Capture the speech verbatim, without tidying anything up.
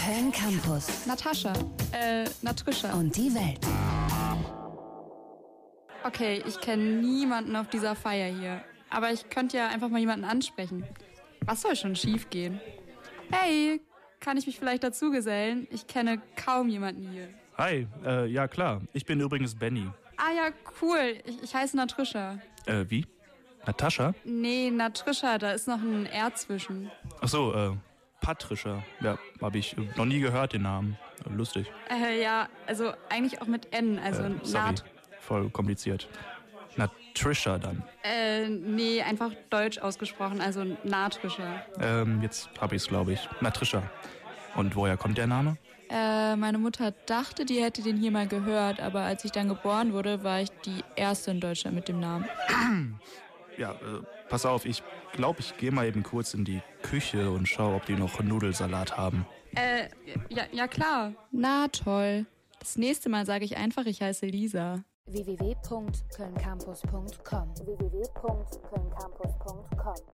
Köln Campus. Natascha. Äh, Natrischa. Und die Welt. Okay, ich kenne niemanden auf dieser Feier hier. Aber ich könnte ja einfach mal jemanden ansprechen. Was soll schon schief gehen? Hey, kann ich mich vielleicht dazugesellen? Ich kenne kaum jemanden hier. Hi, äh, ja klar. Ich bin übrigens Benny. Ah ja, cool. Ich, ich heiße Natrischa. Äh, wie? Natascha? Nee, Natrischa, da ist noch ein R zwischen. Ach so, äh, Patricia. Ja, habe ich noch nie gehört, den Namen. Lustig. Äh, ja, also eigentlich auch mit N, also äh, sorry, Nat. voll kompliziert. Natrischa dann. Äh, nee, einfach deutsch ausgesprochen, also Natrischa. Ähm, jetzt hab ich's, glaube ich. Natrischa. Und woher kommt der Name? Äh, meine Mutter dachte, die hätte den hier mal gehört, aber als ich dann geboren wurde, war ich die erste in Deutschland mit dem Namen. Ja, äh, pass auf, ich glaube, ich gehe mal eben kurz in die Küche und schaue, ob die noch Nudelsalat haben. Äh, ja, ja klar. Na toll. Das nächste Mal sage ich einfach, ich heiße Lisa. w w w punkt köln campus punkt com w w w punkt köln campus punkt com